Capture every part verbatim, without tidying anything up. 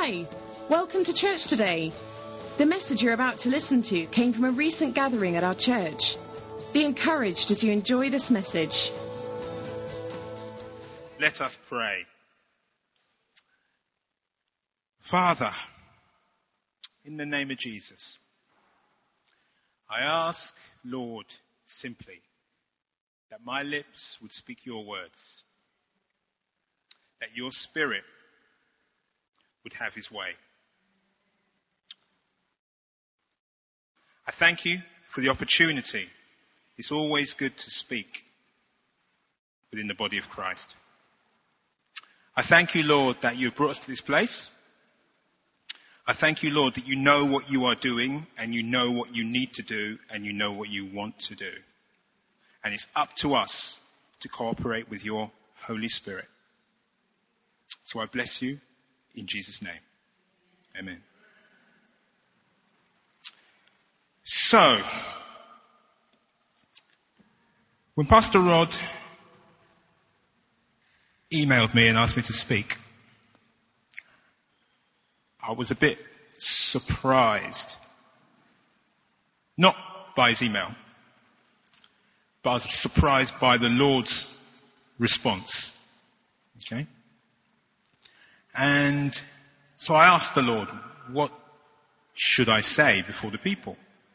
Hi, welcome to church today. The message you're about to listen to came from a recent gathering at our church. Be encouraged as you enjoy this message. Let us pray. Father, in the name of Jesus, I ask, Lord, simply, that my lips would speak your words, that your Spirit would have his way. I thank you for the opportunity. It's always good to speak within the body of Christ. I thank you, Lord, that you have brought us to this place. I thank you, Lord, that you know what you are doing and you know what you need to do and you know what you want to do. And it's up to us to cooperate with your Holy Spirit. So I bless you in Jesus' name. Amen. So, when Pastor Rod emailed me and asked me to speak, I was a bit surprised. Not by his email, but I was surprised by the Lord's response. Okay? And so I asked the Lord, what should I say before the people?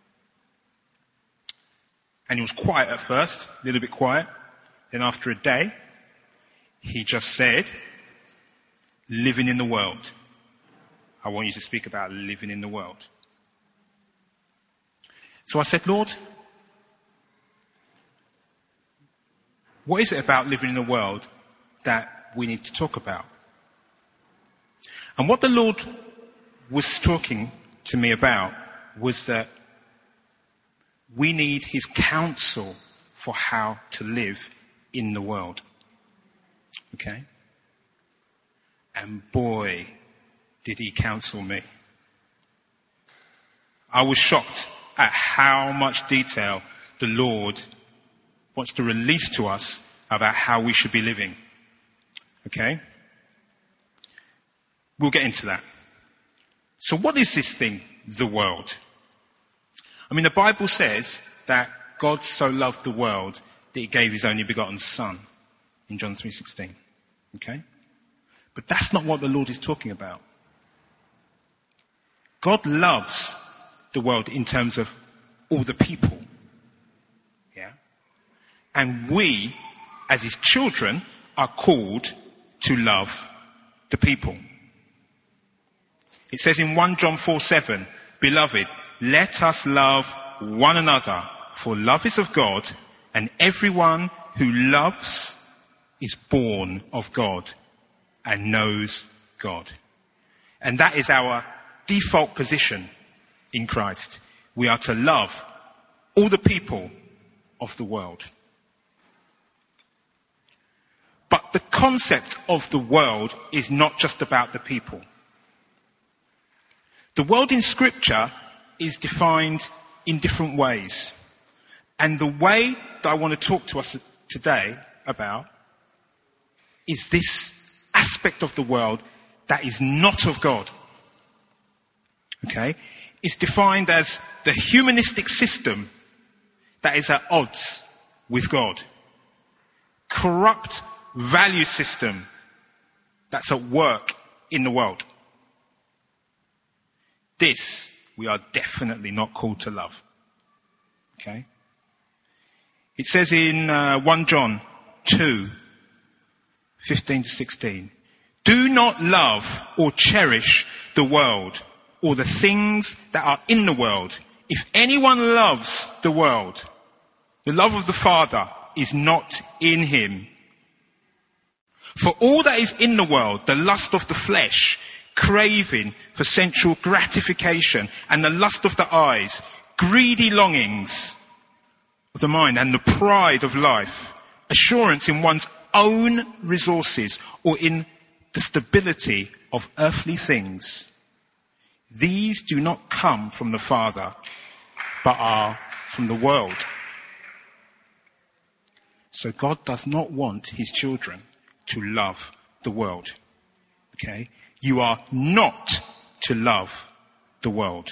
And he was quiet at first, a little bit quiet. Then after a day, he just said, living in the world. I want you to speak about living in the world. So I said, Lord, what is it about living in the world that we need to talk about? And what the Lord was talking to me about was that we need his counsel for how to live in the world. Okay? And boy, did he counsel me. I was shocked at how much detail the Lord wants to release to us about how we should be living. Okay? We'll get into that. So what is this thing, the world? I mean, the Bible says that God so loved the world that he gave his only begotten Son in John three sixteen. Okay? But that's not what the Lord is talking about. God loves the world in terms of all the people. Yeah? And we, as his children, are called to love the people. It says in First John four seven, Beloved, let us love one another, for love is of God, and everyone who loves is born of God and knows God. And that is our default position in Christ. We are to love all the people of the world. But the concept of the world is not just about the people. The world in Scripture is defined in different ways. And the way that I want to talk to us today about is this aspect of the world that is not of God. Okay? It's defined as the humanistic system that is at odds with God. Corrupt value system that's at work in the world. This we are definitely not called to love. Okay? It says in uh, First John two, fifteen to sixteen, do not love or cherish the world or the things that are in the world. If anyone loves the world, the love of the Father is not in him. For all that is in the world, the lust of the flesh, craving for sensual gratification, and the lust of the eyes, greedy longings of the mind, and the pride of life, assurance in one's own resources or in the stability of earthly things. These do not come from the Father, but are from the world. So God does not want his children to love the world. Okay? You are not to love the world.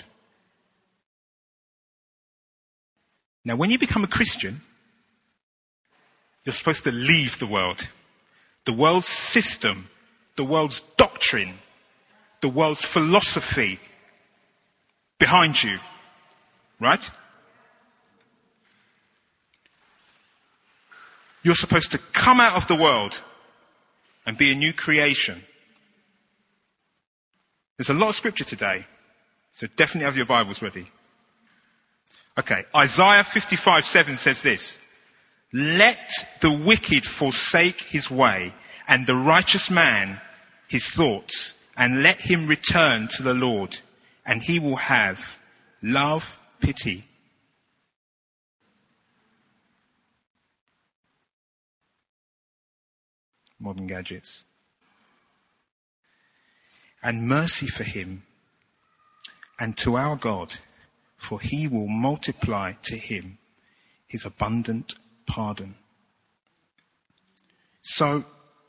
Now, when you become a Christian, you're supposed to leave the world. The world's system, the world's doctrine, the world's philosophy behind you. Right? You're supposed to come out of the world and be a new creation. There's a lot of scripture today, so definitely have your Bibles ready. Okay, Isaiah fifty-five seven says this: "Let the wicked forsake his way, and the righteous man his thoughts, and let him return to the Lord, and he will have love, pity." Modern gadgets. "And mercy for him, and to our God, for he will multiply to him his abundant pardon." So,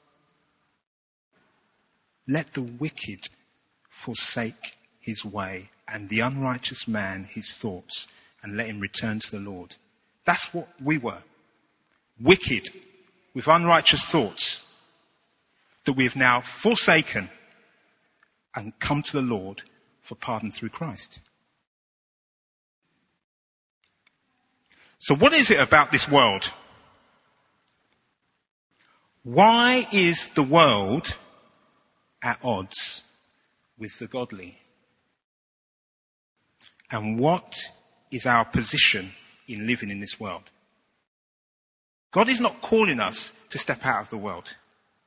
let the wicked forsake his way, and the unrighteous man his thoughts, and let him return to the Lord. That's what we were. Wicked, with unrighteous thoughts, that we have now forsaken and come to the Lord for pardon through Christ. So what is it about this world? Why is the world at odds with the godly? And what is our position in living in this world? God is not calling us to step out of the world.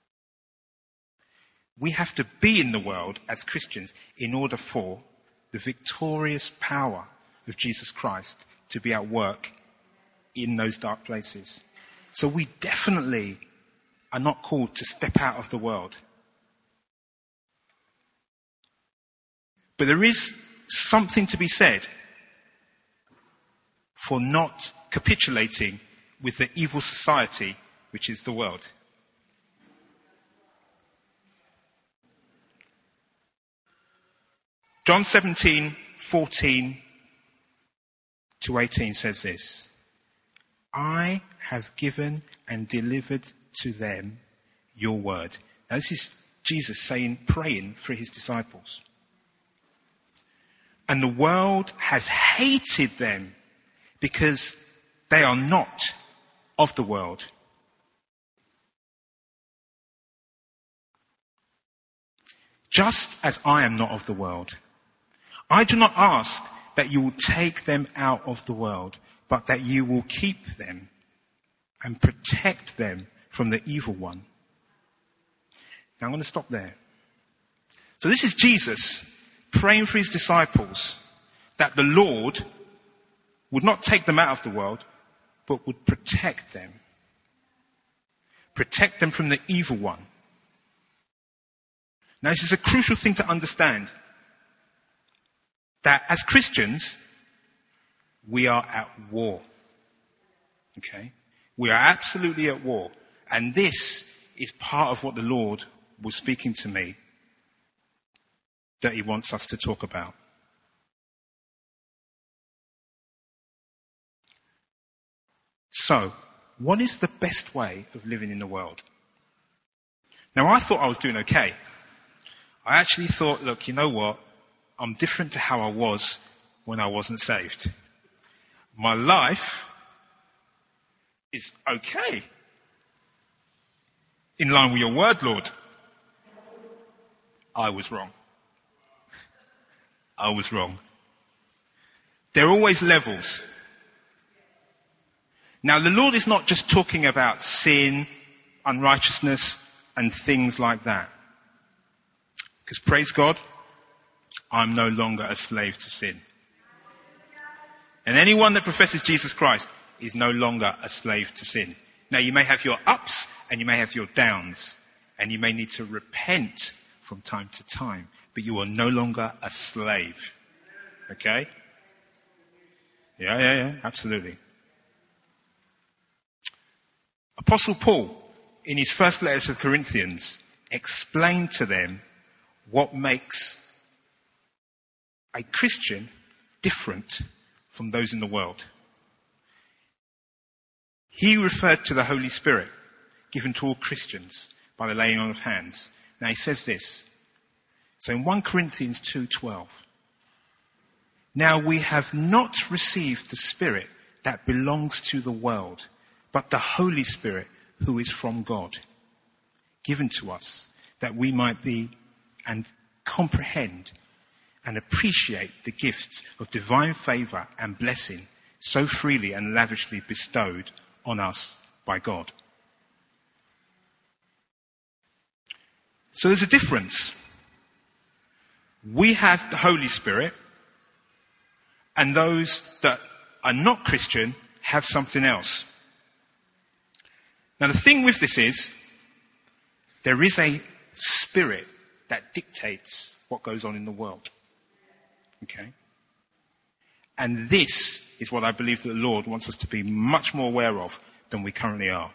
We have to be in the world as Christians in order for the victorious power of Jesus Christ to be at work in those dark places. So we definitely are not called to step out of the world. But there is something to be said for not capitulating with the evil society which is the world. John seventeen, fourteen to eighteen says this: "I have given and delivered to them your word." Now this is Jesus saying, praying for his disciples. "And the world has hated them because they are not of the world, just as I am not of the world. I do not ask that you will take them out of the world, but that you will keep them and protect them from the evil one." Now I'm going to stop there. So this is Jesus praying for his disciples that the Lord would not take them out of the world, but would protect them. Protect them from the evil one. Now this is a crucial thing to understand. That as Christians, we are at war. Okay? We are absolutely at war. And this is part of what the Lord was speaking to me that he wants us to talk about. So, what is the best way of living in the world? Now, I thought I was doing okay. I actually thought, look, you know what? I'm different to how I was when I wasn't saved. My life is okay. In line with your word, Lord. I was wrong. I was wrong. There are always levels. Now, the Lord is not just talking about sin, unrighteousness, and things like that. Because praise God, I'm no longer a slave to sin. And anyone that professes Jesus Christ is no longer a slave to sin. Now, you may have your ups and you may have your downs, and you may need to repent from time to time, but you are no longer a slave. Okay? Yeah, yeah, yeah, absolutely. Apostle Paul, in his first letter to the Corinthians, explained to them what makes a Christian different from those in the world. He referred to the Holy Spirit given to all Christians by the laying on of hands. Now he says this. So in First Corinthians two twelve, now we have not received the Spirit that belongs to the world, but the Holy Spirit who is from God, given to us that we might be and comprehend and appreciate the gifts of divine favour and blessing so freely and lavishly bestowed on us by God. So there's a difference. We have the Holy Spirit, and those that are not Christian have something else. Now the thing with this is, there is a spirit that dictates what goes on in the world. Okay? And this is what I believe that the Lord wants us to be much more aware of than we currently are.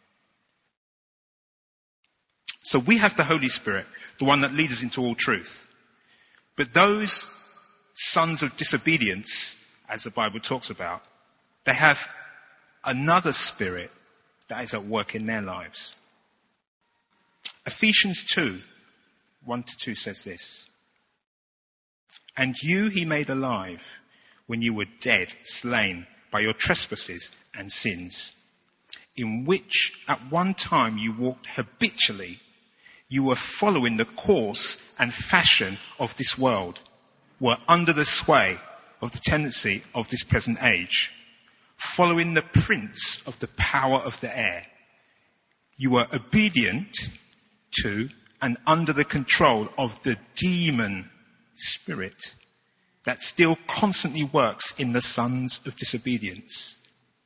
So we have the Holy Spirit, the one that leads us into all truth. But those sons of disobedience, as the Bible talks about, they have another spirit that is at work in their lives. Ephesians two, one to two says this. And you he made alive when you were dead, slain by your trespasses and sins, in which at one time you walked habitually. You were following the course and fashion of this world, were under the sway of the tendency of this present age, following the prince of the power of the air. You were obedient to and under the control of the demon spirit that still constantly works in the sons of disobedience.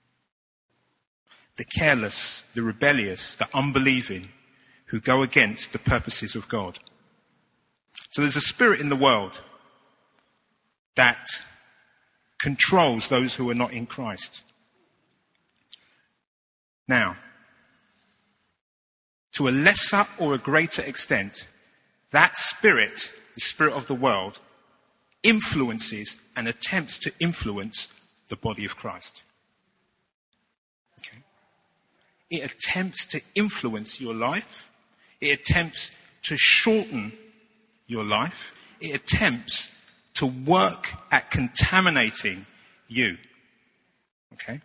The careless, the rebellious, the unbelieving, who go against the purposes of God. So there's a spirit in the world that controls those who are not in Christ. Now, to a lesser or a greater extent, that spirit, the spirit of the world, influences and attempts to influence the body of Christ. Okay? It attempts to influence your life. It attempts to shorten your life. It attempts to work at contaminating you. Okay?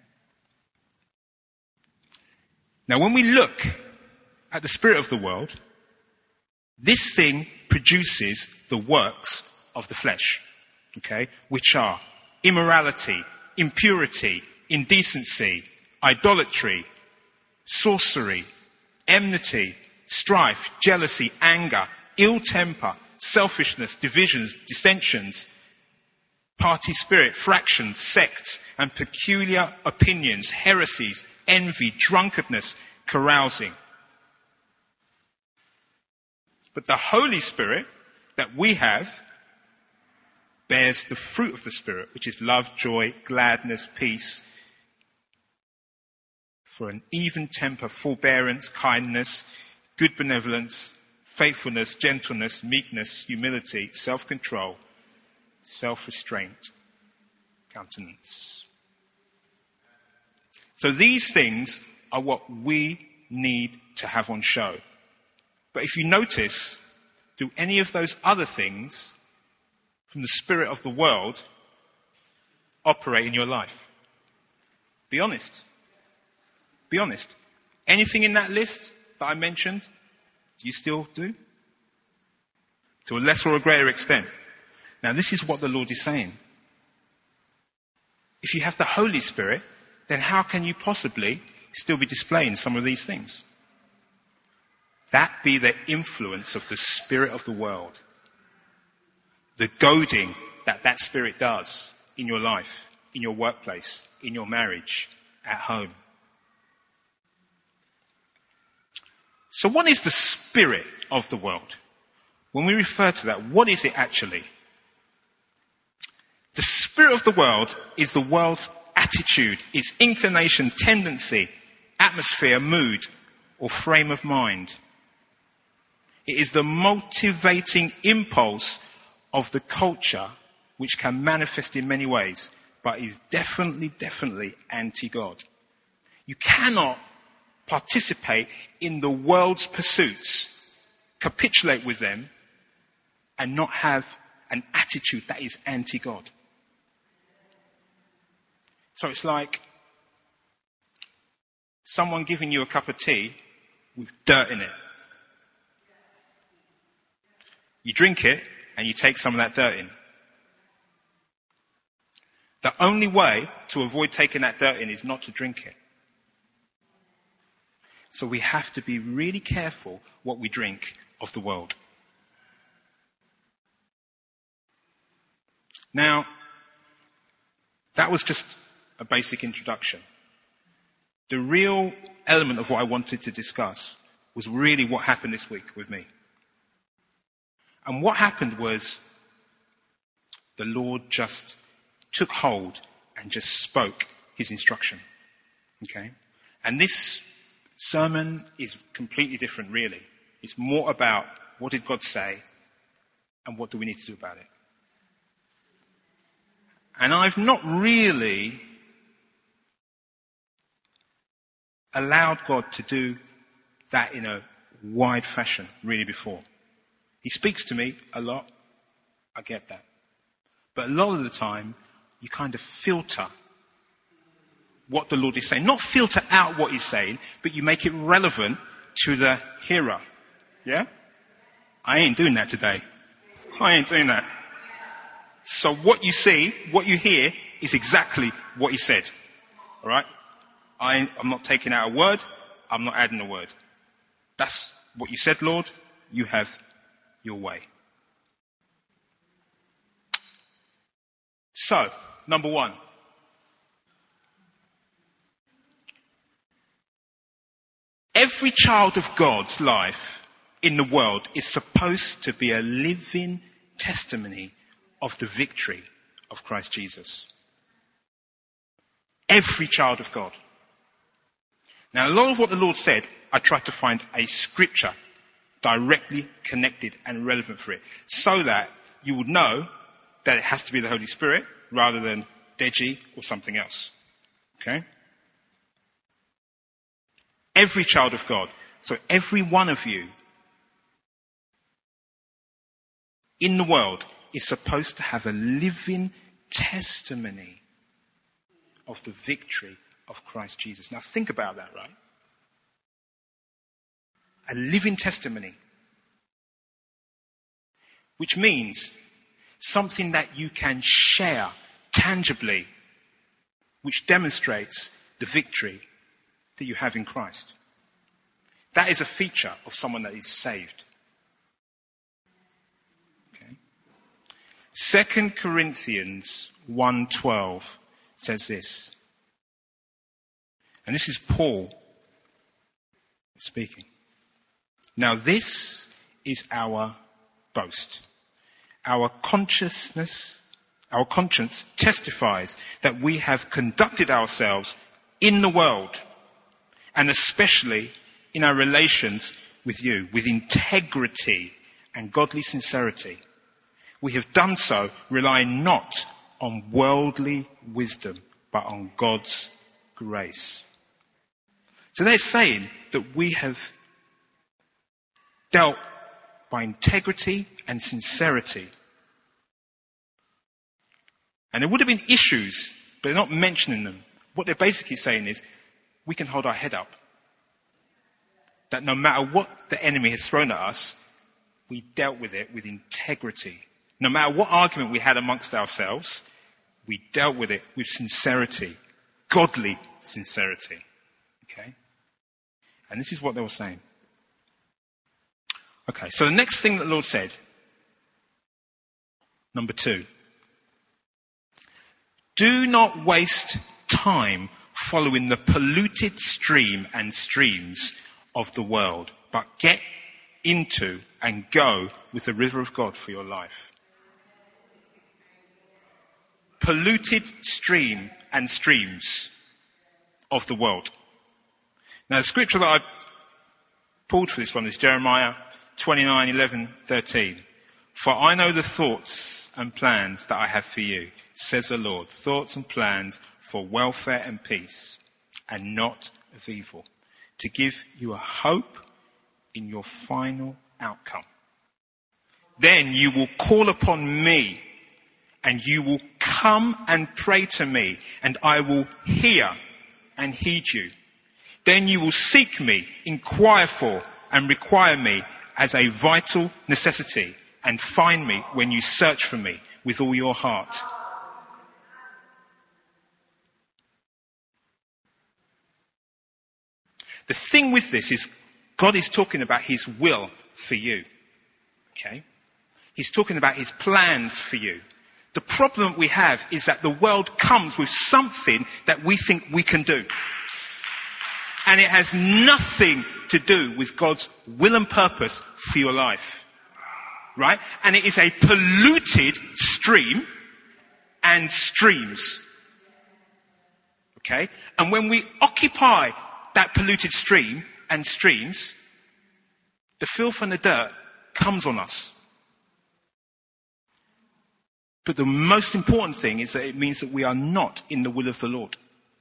Now, when we look at the spirit of the world, this thing produces the works of the flesh, okay, which are immorality, impurity, indecency, idolatry, sorcery, enmity, strife, jealousy, anger, ill temper, selfishness, divisions, dissensions, party spirit, fractions, sects, and peculiar opinions, heresies, envy, drunkenness, carousing. But the Holy Spirit that we have bears the fruit of the Spirit, which is love, joy, gladness, peace, for an even temper, forbearance, kindness, good benevolence, faithfulness, gentleness, meekness, humility, self-control, self-restraint, countenance. So these things are what we need to have on show. But if you notice, do any of those other things from the spirit of the world operate in your life? Be honest. Be honest. Anything in that list that I mentioned, do you still do? To a lesser or a greater extent. Now, this is what the Lord is saying. If you have the Holy Spirit, then how can you possibly still be displaying some of these things? That be the influence of the spirit of the world. The goading that that spirit does in your life, in your workplace, in your marriage, at home. So what is the spirit of the world? When we refer to that, what is it actually? The spirit of the world is the world's attitude, its inclination, tendency, atmosphere, mood, or frame of mind. It is the motivating impulse of the culture which can manifest in many ways, but is definitely, definitely anti-God. You cannot participate in the world's pursuits, capitulate with them, and not have an attitude that is anti-God. So it's like someone giving you a cup of tea with dirt in it. You drink it and you take some of that dirt in. The only way to avoid taking that dirt in is not to drink it. So we have to be really careful what we drink of the world. Now, that was just a basic introduction. The real element of what I wanted to discuss was really what happened this week with me. And what happened was the Lord just took hold and just spoke his instruction. Okay? And this sermon is completely different, really. It's more about what did God say and what do we need to do about it. And I've not really allowed God to do that in a wide fashion, really, before. He speaks to me a lot. I get that. But a lot of the time, you kind of filter what the Lord is saying. Not filter out what he's saying, but you make it relevant to the hearer. Yeah? I ain't doing that today. I ain't doing that. So what you see, what you hear, is exactly what he said. All right? I, I'm not taking out a word. I'm not adding a word. That's what you said, Lord. You have your way. So, number one. Every child of God's life in the world is supposed to be a living testimony of the victory of Christ Jesus. Every child of God. Now, a lot of what the Lord said, I tried to find a scripture directly connected and relevant for it, so that you would know that it has to be the Holy Spirit rather than Deji or something else. Okay? Every child of God. So every one of you in the world is supposed to have a living testimony of the victory of Christ Jesus. Now think about that, right? A living testimony. Which means something that you can share tangibly, which demonstrates the victory that you have in Christ. That is a feature of someone that is saved. Okay. Second Corinthians one twelve says this. And this is Paul speaking. Now this is our boast. Our consciousness, our conscience testifies that we have conducted ourselves in the world, and especially in our relations with you, with integrity and godly sincerity. We have done so relying not on worldly wisdom, but on God's grace. So they're saying that we have dealt by integrity and sincerity. And there would have been issues, but they're not mentioning them. What they're basically saying is, we can hold our head up. That no matter what the enemy has thrown at us, we dealt with it with integrity. No matter what argument we had amongst ourselves, we dealt with it with sincerity. Godly sincerity. Okay? And this is what they were saying. Okay, so the next thing that the Lord said, number two. Do not waste time following the polluted stream and streams of the world, but get into and go with the river of God for your life. Polluted stream and streams of the world. Now the scripture that I pulled for this one is Jeremiah twenty-nine, eleven, thirteen. For I know the thoughts and plans that I have for you, says the Lord. Thoughts and plans for welfare and peace, and not of evil, to give you a hope in your final outcome. Then you will call upon me, and you will come and pray to me, and I will hear and heed you. Then you will seek me, inquire for, and require me as a vital necessity, and find me when you search for me with all your heart. The thing with this is God is talking about his will for you. Okay? He's talking about his plans for you. The problem we have is that the world comes with something that we think we can do. And it has nothing to do with God's will and purpose for your life. Right? And it is a polluted stream and streams. Okay? And when we occupy that polluted stream and streams, the filth and the dirt comes on us. But the most important thing is that it means that we are not in the will of the Lord.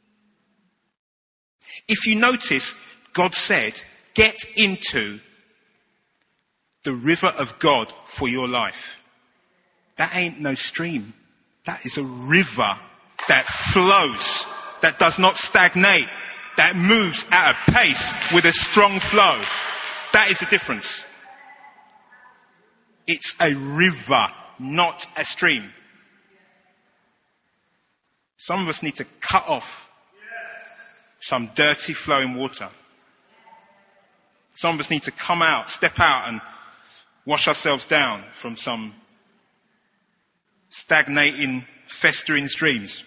If you notice, God said, get into the river of God for your life. That ain't no stream. That is a river that flows, that does not stagnate, that moves at a pace with a strong flow. That is the difference. It's a river, not a stream. Some of us need to cut off some dirty flowing water. Some of us need to come out, step out and wash ourselves down from some stagnating, festering streams.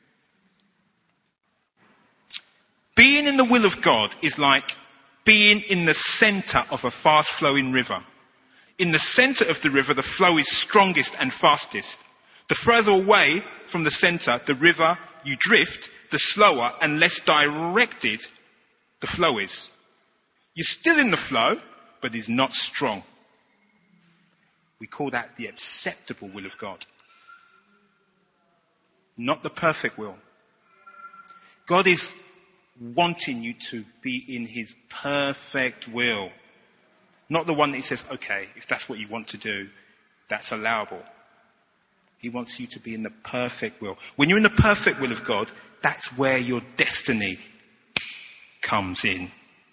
Being in the will of God is like being in the center of a fast-flowing river. In the center of the river, the flow is strongest and fastest. The further away from the center, the river you drift, the slower and less directed the flow is. You're still in the flow, but it's not strong. We call that the acceptable will of God. Not the perfect will. God is wanting you to be in his perfect will. Not the one that he says, okay, if that's what you want to do, that's allowable. He wants you to be in the perfect will. When you're in the perfect will of God, that's where your destiny comes in.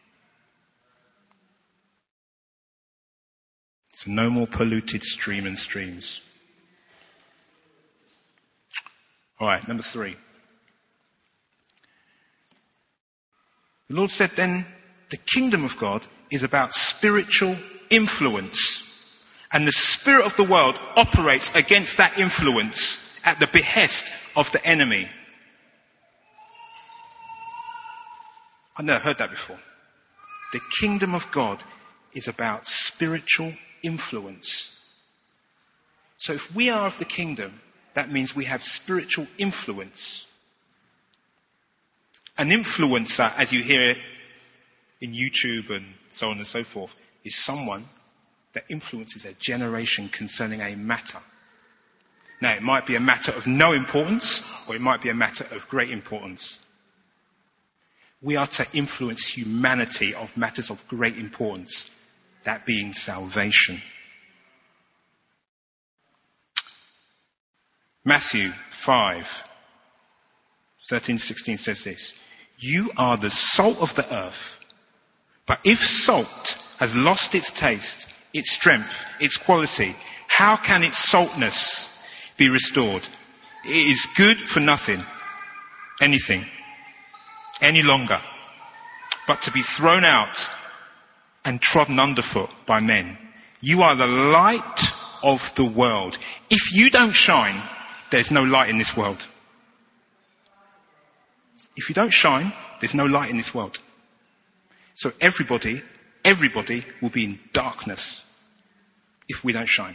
So no more polluted stream and streams. All right, number three. The Lord said then, the kingdom of God is about spiritual influence. And the spirit of the world operates against that influence at the behest of the enemy. I've never heard that before. The kingdom of God is about spiritual influence. So if we are of the kingdom, that means we have spiritual influence. An influencer, as you hear it in YouTube and so on and so forth, is someone that influences a generation concerning a matter. Now, it might be a matter of no importance, or it might be a matter of great importance. We are to influence humanity of matters of great importance, that being salvation. Matthew five, thirteen to sixteen says this, you are the salt of the earth, but if salt has lost its taste, its strength, its quality, how can its saltness be restored? It is good for nothing, anything, any longer, but to be thrown out and trodden underfoot by men. You are the light of the world. If you don't shine, there's no light in this world. If you don't shine, there's no light in this world. So everybody Everybody will be in darkness if we don't shine.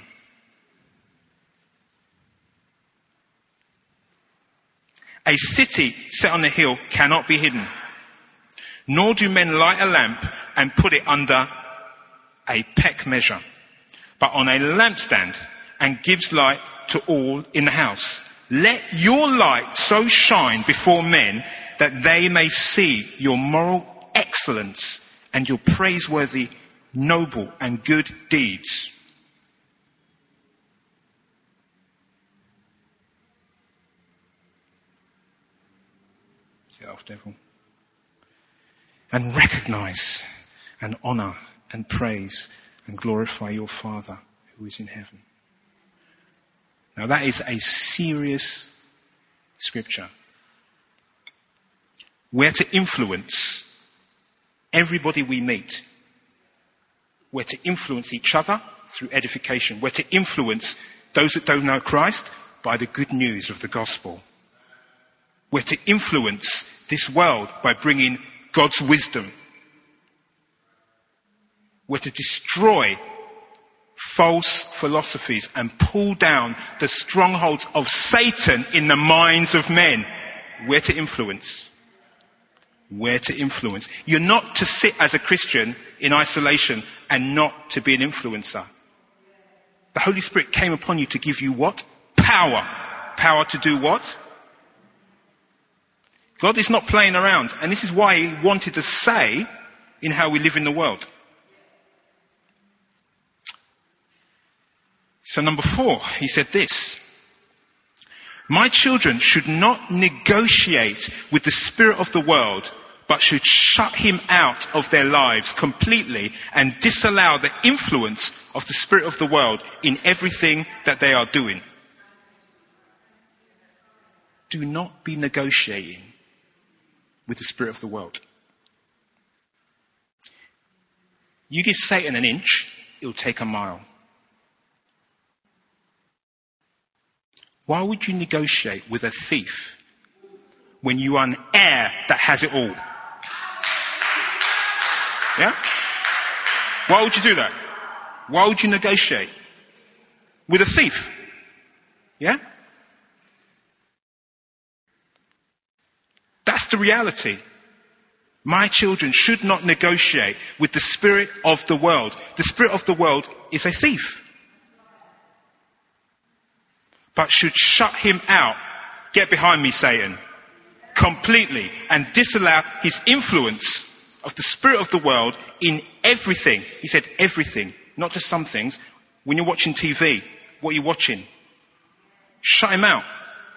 A city set on a hill cannot be hidden, nor do men light a lamp and put it under a peck measure, but on a lampstand, and gives light to all in the house. Let your light so shine before men that they may see your moral excellence and your praiseworthy, noble and good deeds. Get off, devil. And recognize and honor and praise and glorify your Father who is in heaven. Now that is a serious scripture. We're to influence everybody we meet. We're to influence each other through edification. We're to influence those that don't know Christ by the good news of the gospel. We're to influence this world by bringing God's wisdom. We're to destroy false philosophies and pull down the strongholds of Satan in the minds of men. We're to influence. We're to influence. You're not to sit as a Christian in isolation and not to be an influencer. The Holy Spirit came upon you to give you what? Power. Power to do what? God is not playing around, and this is why he wanted to say in how we live in the world. So number four, he said this: my children should not negotiate with the spirit of the world, but should shut him out of their lives completely and disallow the influence of the spirit of the world in everything that they are doing. Do not be negotiating with the spirit of the world. You give Satan an inch, he'll take a mile. Why would you negotiate with a thief when you are an heir that has it all? Yeah? Why would you do that? Why would you negotiate with a thief? Yeah? That's the reality. My children should not negotiate with the spirit of the world. The spirit of the world is a thief. But should shut him out. Get behind me, Satan. Completely. And disallow his influence of the spirit of the world in everything. He said everything. Not just some things. When you're watching T V, what are you watching? Shut him out.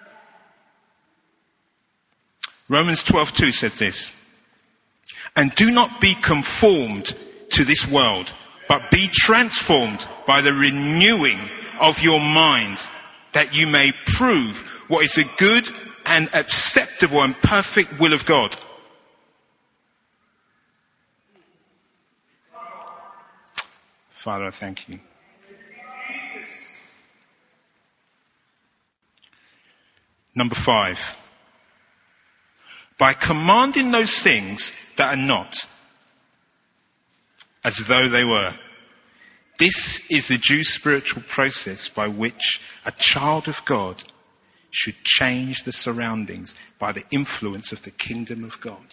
Romans twelve two says this: and do not be conformed to this world, but be transformed by the renewing of your mind, that you may prove what is a good and acceptable and perfect will of God. Father, I thank you. Number five. By commanding those things that are not, as though they were. This is the due spiritual process by which a child of God should change the surroundings by the influence of the kingdom of God.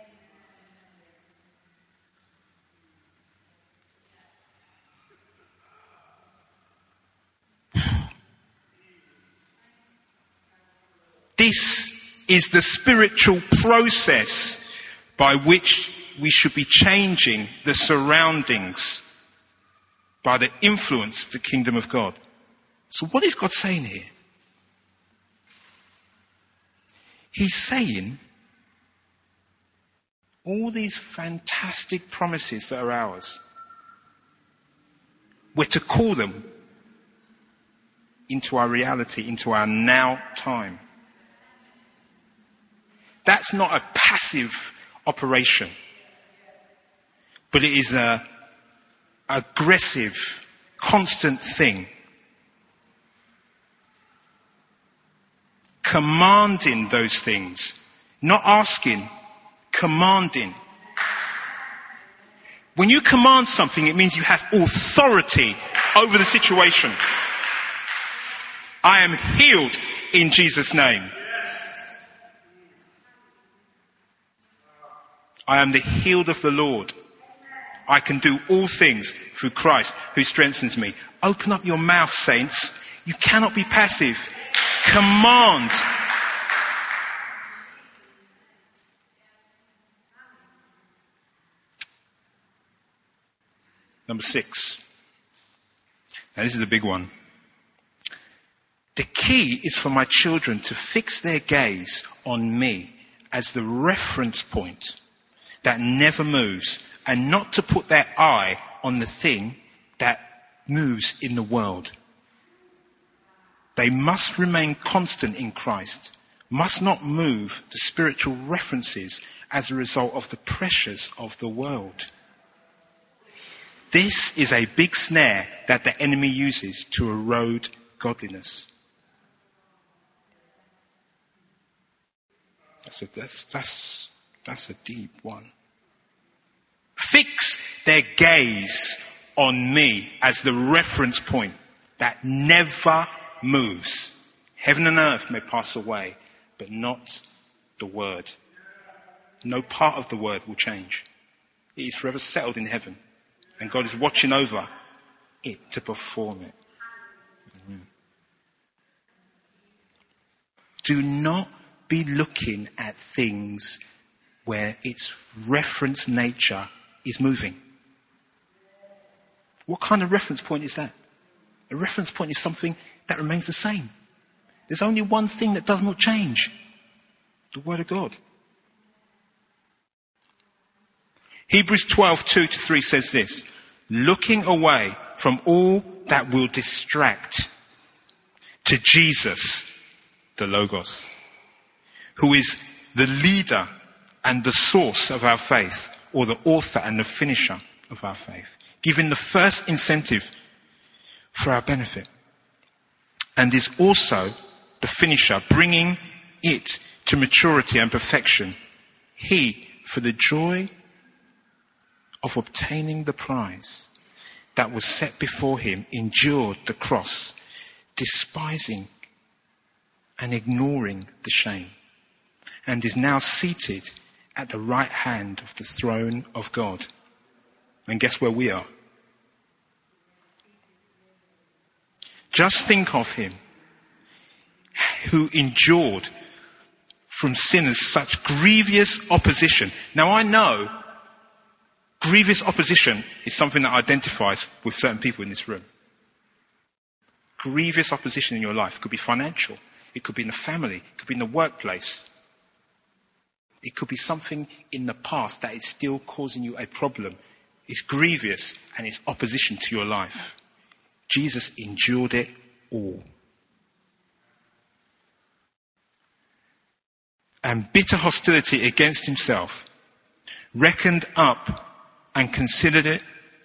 This is the spiritual process by which we should be changing the surroundings by the influence of the kingdom of God. So what is God saying here? He's saying all these fantastic promises that are ours, we're to call them into our reality, into our now time. That's not a passive operation, but it is a aggressive, constant thing. Commanding those things, not asking, commanding. When you command something, it means you have authority over the situation. I am healed in Jesus' name. I am the healed of the Lord. I can do all things through Christ who strengthens me. Open up your mouth, saints. You cannot be passive. Command. Number six. Now this is a big one. The key is for my children to fix their gaze on me as the reference point that never moves, and not to put their eye on the thing that moves in the world. They must remain constant in Christ, must not move to spiritual references as a result of the pressures of the world. This is a big snare that the enemy uses to erode godliness. That's a, that's, that's, that's a deep one. Fix their gaze on me as the reference point that never moves. Heaven and earth may pass away, but not the word. No part of the word will change. It is forever settled in heaven, and God is watching over it to perform it. Amen. Do not be looking at things where its reference nature is moving. What kind of reference point is that? A reference point is something that remains the same. There's only one thing that does not change. The Word of God. Hebrews twelve, two to three says this. Looking away from all that will distract to Jesus, the Logos, who is the leader and the source of our faith, or the author and the finisher of our faith, giving the first incentive for our benefit, and is also the finisher, bringing it to maturity and perfection. He, for the joy of obtaining the prize that was set before him, endured the cross, despising and ignoring the shame, and is now seated at the right hand of the throne of God. And guess where we are? Just think of him who endured from sinners such grievous opposition. Now I know grievous opposition is something that identifies with certain people in this room. Grievous opposition in your life. It could be financial. It could be in the family. It could be in the workplace. It could be something in the past that is still causing you a problem. It's grievous and it's opposition to your life. Jesus endured it all. And bitter hostility against himself, reckoned up and considered it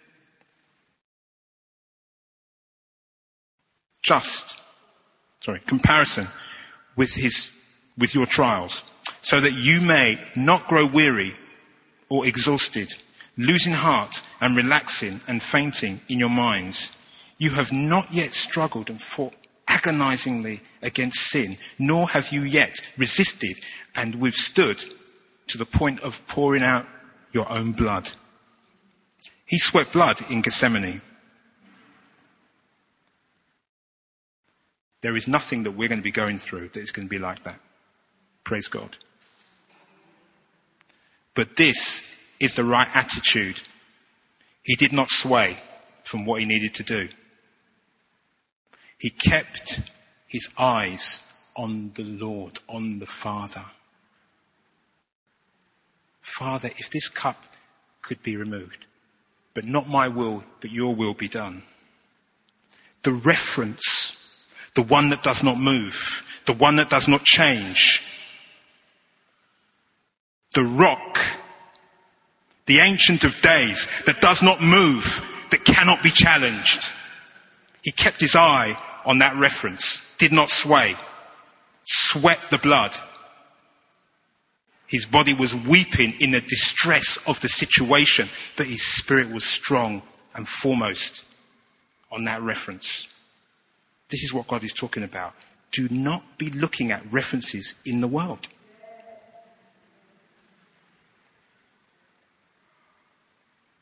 just, sorry, comparison with his, with your trials, so that you may not grow weary or exhausted, losing heart and relaxing and fainting in your minds. You have not yet struggled and fought agonizingly against sin, nor have you yet resisted and withstood to the point of pouring out your own blood. He sweat blood in Gethsemane. There is nothing that we're going to be going through that is going to be like that. Praise God. But this is the right attitude. He did not sway from what he needed to do. He kept his eyes on the Lord, on the Father. Father, if this cup could be removed, but not my will, but your will be done. The reference, the one that does not move, the one that does not change. The rock, the ancient of days that does not move, that cannot be challenged. He kept his eye on that reference, did not sway, sweat the blood. His body was weeping in the distress of the situation, but his spirit was strong and foremost on that reference. This is what God is talking about. Do not be looking at references in the world.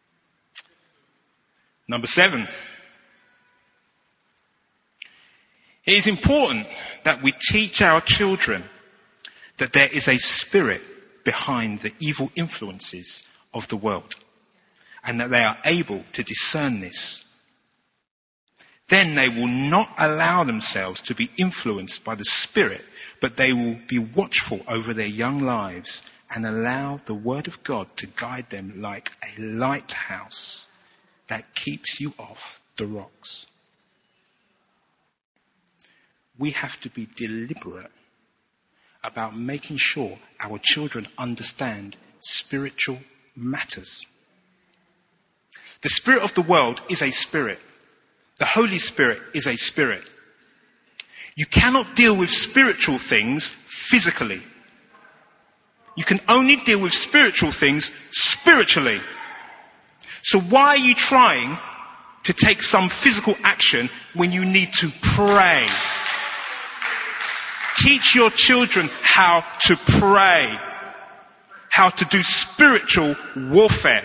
Number seven. It is important that we teach our children that there is a spirit behind the evil influences of the world, and that they are able to discern this. Then they will not allow themselves to be influenced by the Spirit, but they will be watchful over their young lives and allow the Word of God to guide them like a lighthouse that keeps you off the rocks. We have to be deliberate about making sure our children understand spiritual matters. The spirit of the world is a spirit. The Holy Spirit is a spirit. You cannot deal with spiritual things physically. You can only deal with spiritual things spiritually. So why are you trying to take some physical action when you need to pray? Teach your children how to pray, how to do spiritual warfare.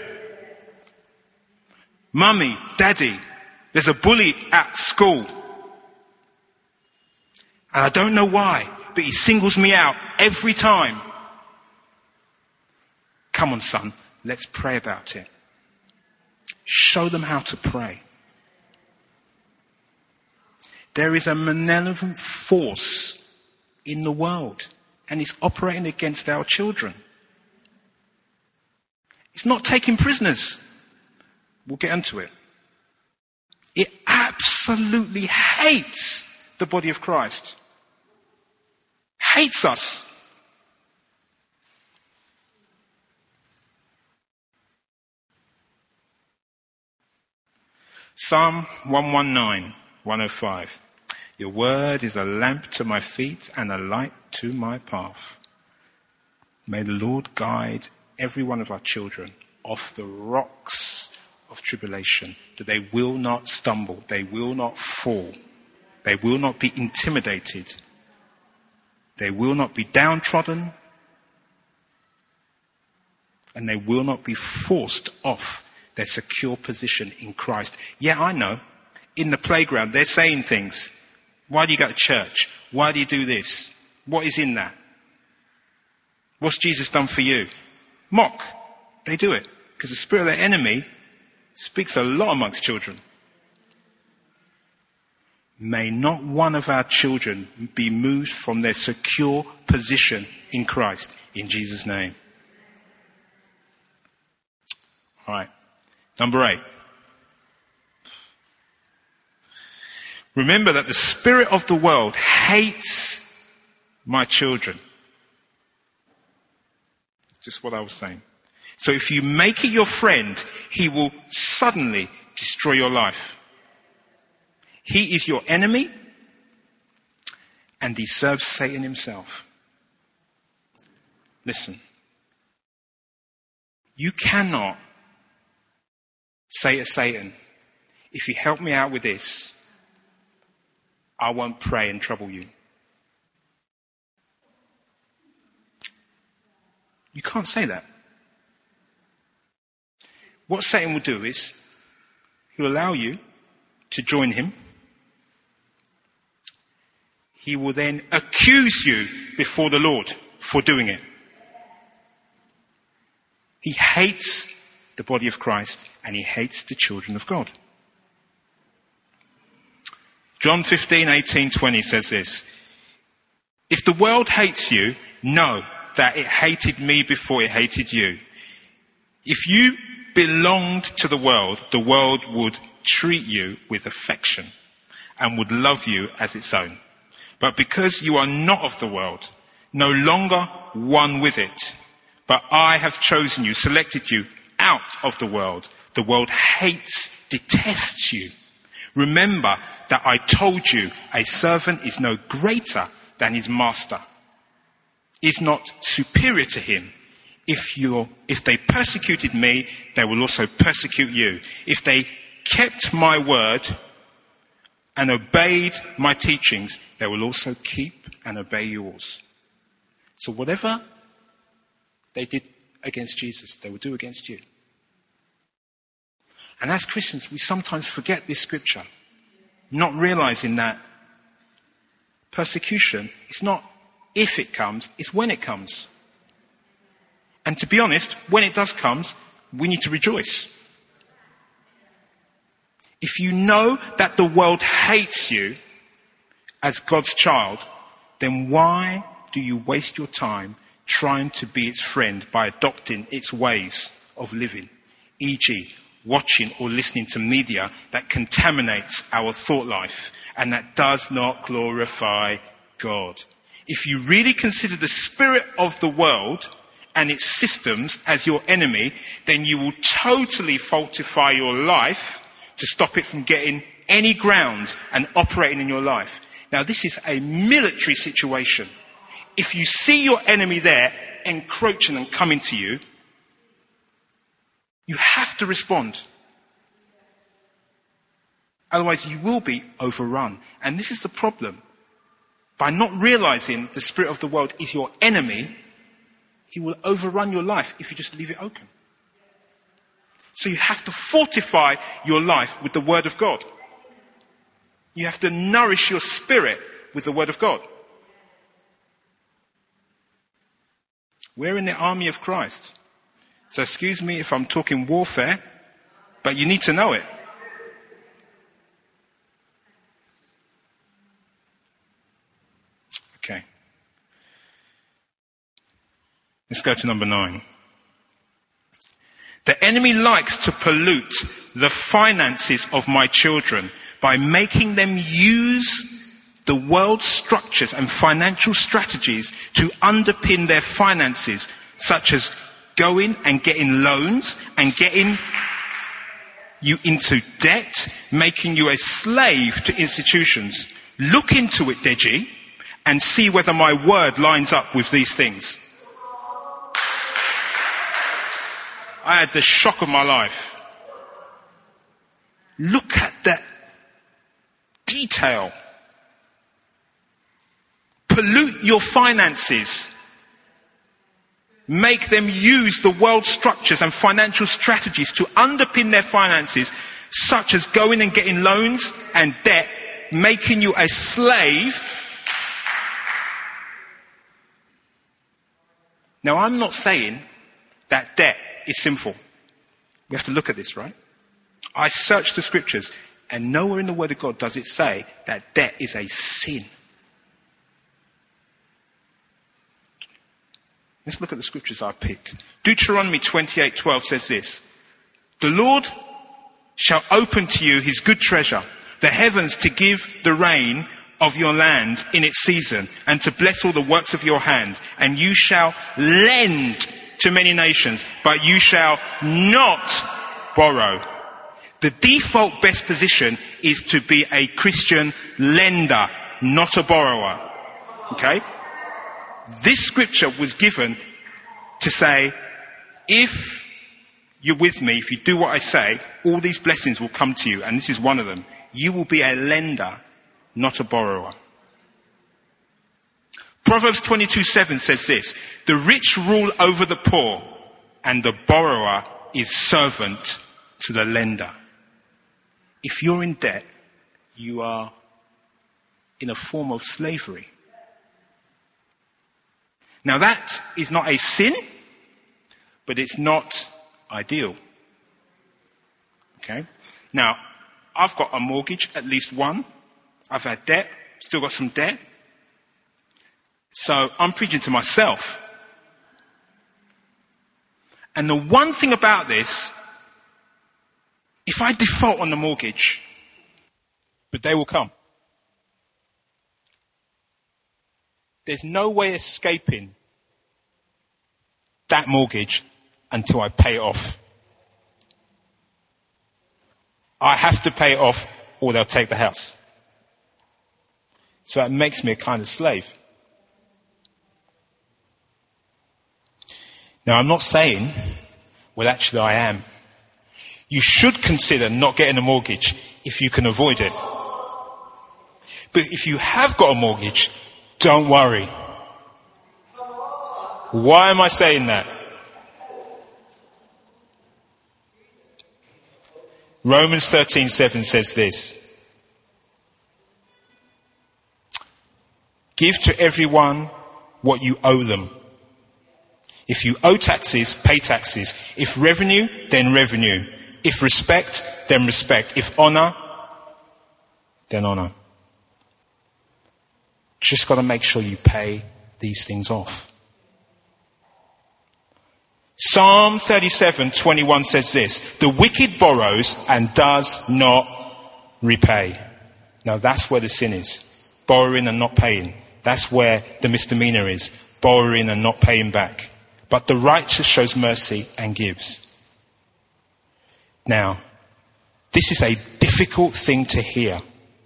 Mummy, Daddy, there's a bully at school. And I don't know why, but he singles me out every time. Come on, son, let's pray about it. Show them how to pray. There is a malevolent force in the world, and it's operating against our children. It's not taking prisoners. We'll get into it. It absolutely hates the body of Christ. Hates us. Psalm one nineteen, one oh five. Your word is a lamp to my feet and a light to my path. May the Lord guide every one of our children off the rocks of tribulation, that they will not stumble, they will not fall, they will not be intimidated, they will not be downtrodden, and they will not be forced off their secure position in Christ. Yeah, I know. In the playground, they're saying things. Why do you go to church? Why do you do this? What is in that? What's Jesus done for you? Mock. They do it. Because the spirit of the enemy speaks a lot amongst children. May not one of our children be moved from their secure position in Christ. In Jesus' name. All right. Number eight. Remember that the spirit of the world hates my children. Just what I was saying. So if you make it your friend, he will suddenly destroy your life. He is your enemy, and he serves Satan himself. Listen. You cannot say to Satan, if you help me out with this, I won't pray and trouble you. You can't say that. What Satan will do is, he'll allow you to join him. He will then accuse you before the Lord for doing it. He hates the body of Christ and he hates the children of God. John fifteen, eighteen, twenty says this. If the world hates you, know that it hated me before it hated you. If you belonged to the world, the world would treat you with affection and would love you as its own. But because you are not of the world, no longer one with it, but I have chosen you, selected you out of the world, the world hates, detests you. Remember that I told you a servant is no greater than his master, is not superior to him. If you're, if they persecuted me, they will also persecute you. If they kept my word and obeyed my teachings, they will also keep and obey yours. So whatever they did against Jesus, they will do against you. And as Christians, we sometimes forget this scripture, not realizing that persecution, it's not if it comes, it's when it comes. And to be honest, when it does come, we need to rejoice. If you know that the world hates you as God's child, then why do you waste your time trying to be its friend by adopting its ways of living, for example, watching or listening to media that contaminates our thought life and that does not glorify God? If you really consider the spirit of the world and its systems as your enemy, then you will totally falsify your life to stop it from getting any ground and operating in your life. Now, this is a military situation. If you see your enemy there encroaching and coming to you, you have to respond. Otherwise, you will be overrun. And this is the problem. By not realizing the spirit of the world is your enemy, he will overrun your life if you just leave it open. So you have to fortify your life with the word of God. You have to nourish your spirit with the word of God. We're in the army of Christ. So excuse me if I'm talking warfare, but you need to know it. Okay. Let's go to number nine. The enemy likes to pollute the finances of my children by making them use the world's structures and financial strategies to underpin their finances, such as going and getting loans and getting you into debt, making you a slave to institutions. Look into it, Deji, and see whether my word lines up with these things. I had the shock of my life. Look at that detail. Pollute your finances. Make them use the world structures and financial strategies to underpin their finances, such as going and getting loans and debt, making you a slave. Now, I'm not saying that debt is sinful. We have to look at this, right? I searched the scriptures, and nowhere in the Word of God does it say that debt is a sin. Let's look at the scriptures I picked. Deuteronomy twenty-eight twelve says this: the Lord shall open to you his good treasure, the heavens, to give the rain of your land in its season, and to bless all the works of your hand. And you shall lend to many nations, but you shall not borrow. The default best position is to be a Christian lender, not a borrower. Okay? This scripture was given to say, if you're with me, if you do what I say, all these blessings will come to you, and this is one of them. You will be a lender, not a borrower. Proverbs twenty-two seven says this: the rich rule over the poor, and the borrower is servant to the lender. If you're in debt, you are in a form of slavery. Now, that is not a sin, but it's not ideal. Okay? Now, I've got a mortgage, at least one. I've had debt, still got some debt. So I'm preaching to myself. And the one thing about this, if I default on the mortgage, the day will come. There's no way escaping that mortgage until I pay it off. I have to pay it off or they'll take the house. So that makes me a kind of slave. Now, I'm not saying, well, actually I am. You should consider not getting a mortgage if you can avoid it. But if you have got a mortgage, don't worry. Why am I saying that? Romans thirteen seven says this: Give to everyone what you owe them. If you owe taxes, pay taxes. If revenue, then revenue. If respect, then respect. If honour, then honour. Just got to make sure you pay these things off. Psalm thirty-seven twenty-one says this: the wicked borrows and does not repay. Now that's where the sin is. Borrowing and not paying. That's where the misdemeanor is. Borrowing and not paying back. But the righteous shows mercy and gives. Now, this is a difficult thing to hear.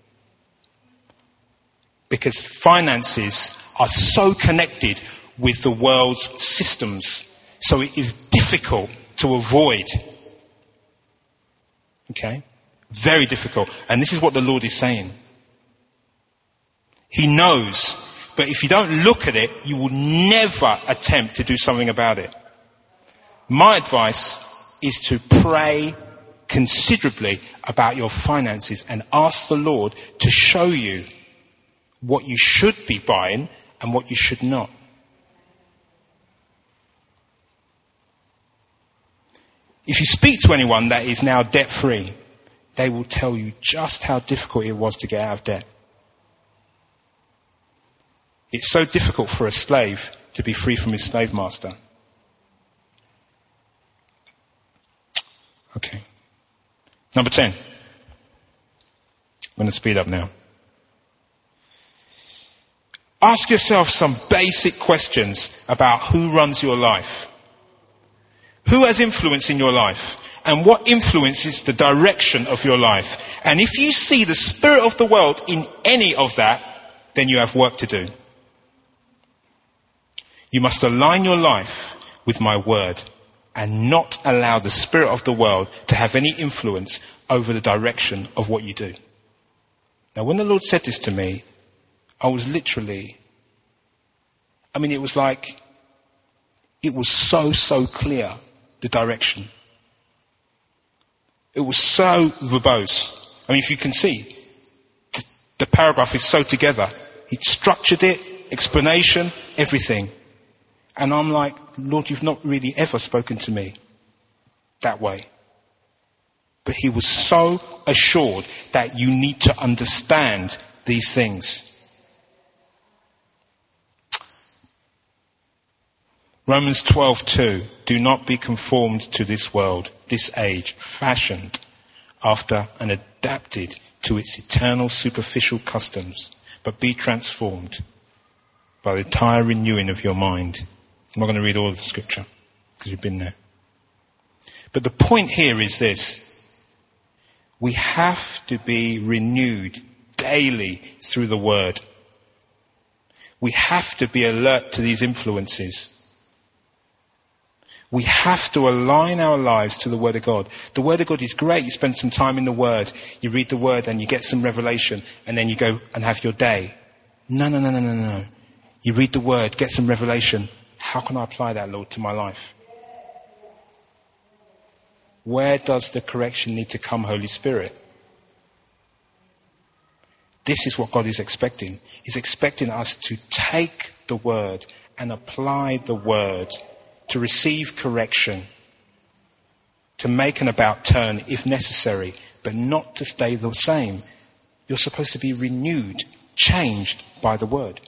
Because finances are so connected with the world's systems. So it is difficult to avoid. Okay? Very difficult. And this is what the Lord is saying. He knows. But if you don't look at it, you will never attempt to do something about it. My advice is to pray considerably about your finances and ask the Lord to show you what you should be buying and what you should not. If you speak to anyone that is now debt-free, they will tell you just how difficult it was to get out of debt. It's so difficult for a slave to be free from his slave master. Okay. Number ten. I'm going to speed up now. Ask yourself some basic questions about who runs your life. Who has influence in your life? And what influences the direction of your life? And if you see the spirit of the world in any of that, then you have work to do. You must align your life with my word and not allow the spirit of the world to have any influence over the direction of what you do. Now, when the Lord said this to me, I was literally, I mean, it was like, it was so, so clear, the direction. It was so verbose. I mean, if you can see, the, the paragraph is so together. He structured it, explanation, everything. And I'm like, Lord, you've not really ever spoken to me that way. But he was so assured that you need to understand these things. Romans twelve two, do not be conformed to this world, this age, fashioned after and adapted to its eternal superficial customs, but be transformed by the entire renewing of your mind. I'm not going to read all of the scripture, because you've been there. But the point here is this. We have to be renewed daily through the word. We have to be alert to these influences. We have to align our lives to the word of God. The word of God is great. You spend some time in the word. You read the word and you get some revelation. And then you go and have your day. No, no, no, no, no, no. You read the word, get some revelation. How can I apply that, Lord, to my life? Where does the correction need to come, Holy Spirit? This is what God is expecting. He's expecting us to take the word and apply the word, to receive correction, to make an about turn if necessary, but not to stay the same. You're supposed to be renewed, changed by the word.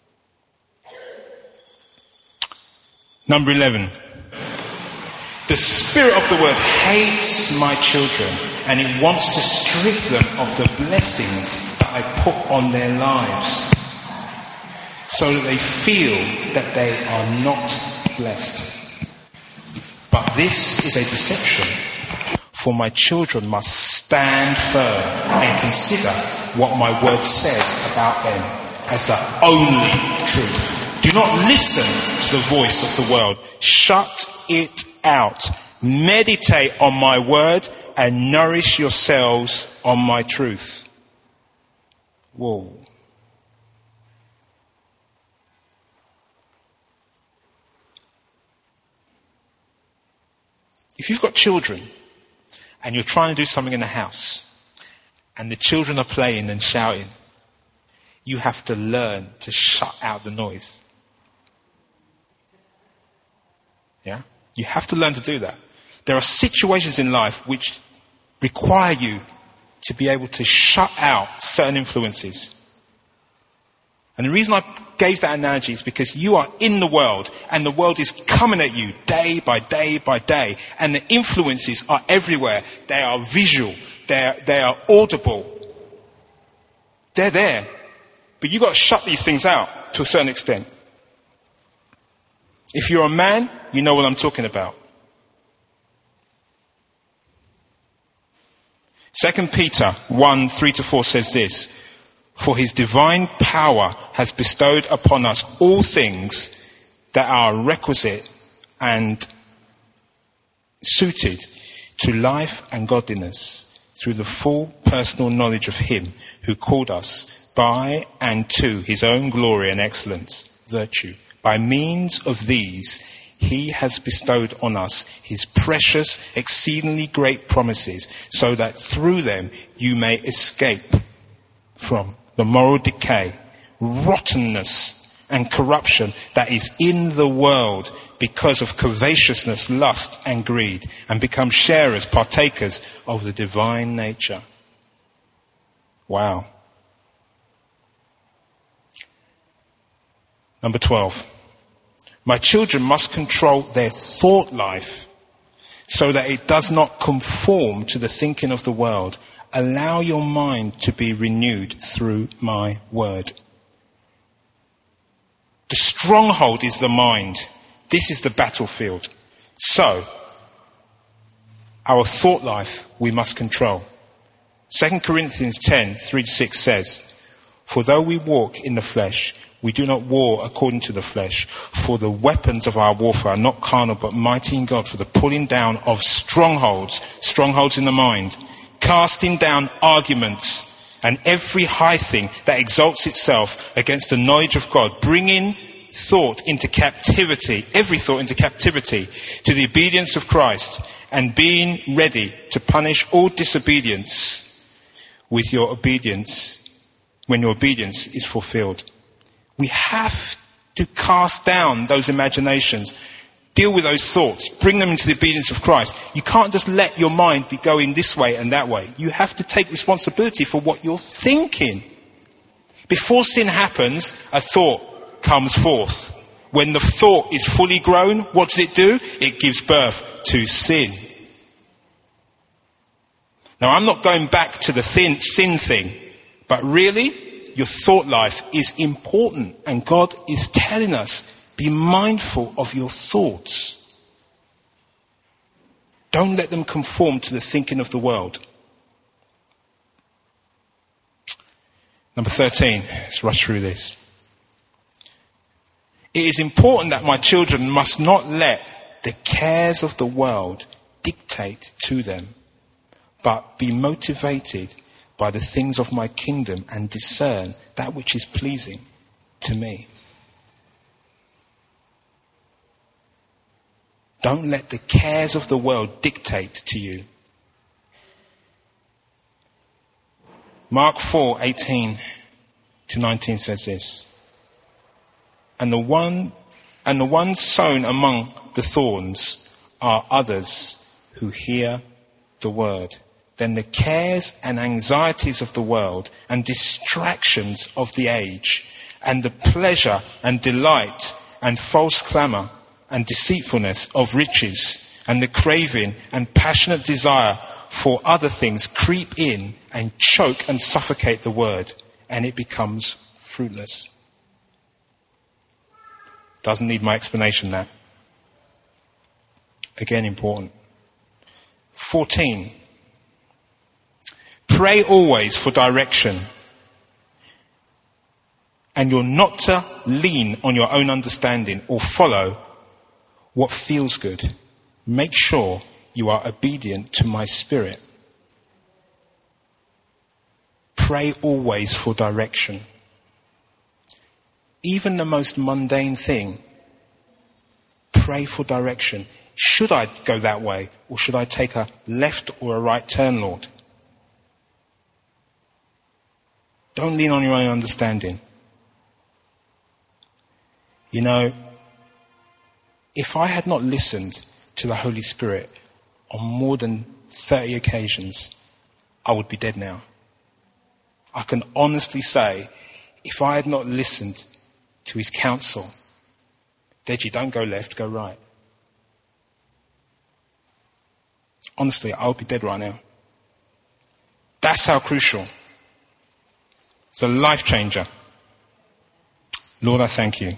Number eleven. The spirit of the word hates my children, and it wants to strip them of the blessings that I put on their lives, so that they feel that they are not blessed. But this is a deception, for my children must stand firm and consider what my word says about them as the only truth. Do not listen to the voice of the world. Shut it out. Meditate on my word and nourish yourselves on my truth. Whoa. If you've got children and you're trying to do something in the house and the children are playing and shouting, You have to learn to shut out the noise. Yeah? You have to learn to do that. There are situations in life which require you to be able to shut out certain influences. And the reason I gave that analogy is because you are in the world and the world is coming at you day by day by day. And the influences are everywhere. They are visual. They're, they are audible. They're there. But you've got to shut these things out to a certain extent. If you're a man, you know what I'm talking about. Second Peter one, three to four says this. For his divine power has bestowed upon us all things that are requisite and suited to life and godliness through the full personal knowledge of him who called us by and to his own glory and excellence, virtue. By means of these, he has bestowed on us his precious, exceedingly great promises, so that through them you may escape from the moral decay, rottenness, and corruption that is in the world because of covetousness, lust, and greed, and become sharers, partakers of the divine nature. Wow. Number twelve. My children must control their thought life so that it does not conform to the thinking of the world. Allow your mind to be renewed through my word. The stronghold is the mind. This is the battlefield. So, our thought life we must control. Second Corinthians ten, three to six says, for though we walk in the flesh, we do not war according to the flesh. For the weapons of our warfare are not carnal, but mighty in God for the pulling down of strongholds, strongholds in the mind, casting down arguments and every high thing that exalts itself against the knowledge of God, bringing thought into captivity, every thought into captivity to the obedience of Christ, and being ready to punish all disobedience with your obedience when your obedience is fulfilled. We have to cast down those imaginations, deal with those thoughts, bring them into the obedience of Christ. You can't just let your mind be going this way and that way. You have to take responsibility for what you're thinking. Before sin happens, a thought comes forth. When the thought is fully grown, what does it do? It gives birth to sin. Now, I'm not going back to the thin, sin thing, but really, your thought life is important, and God is telling us, be mindful of your thoughts. Don't let them conform to the thinking of the world. Number thirteen, let's rush through this. It is important that my children must not let the cares of the world dictate to them, but be motivated by the things of my kingdom and discern that which is pleasing to me. Don't let the cares of the world dictate to you. Mark four, eighteen to nineteen says this. And the one and the ones sown among the thorns are others who hear the word. Then the cares and anxieties of the world and distractions of the age and the pleasure and delight and false clamour and deceitfulness of riches and the craving and passionate desire for other things creep in and choke and suffocate the word, and it becomes fruitless. Doesn't need my explanation, that. Again, important. fourteen. Pray always for direction. And you're not to lean on your own understanding or follow what feels good. Make sure you are obedient to my spirit. Pray always for direction. Even the most mundane thing, pray for direction. Should I go that way, or should I take a left or a right turn, Lord? Don't lean on your own understanding. You know, if I had not listened to the Holy Spirit on more than thirty occasions, I would be dead now. I can honestly say, if I had not listened to his counsel, Deji, don't go left, go right. Honestly, I would be dead right now. That's how crucial. It's a life changer. Lord, I thank you.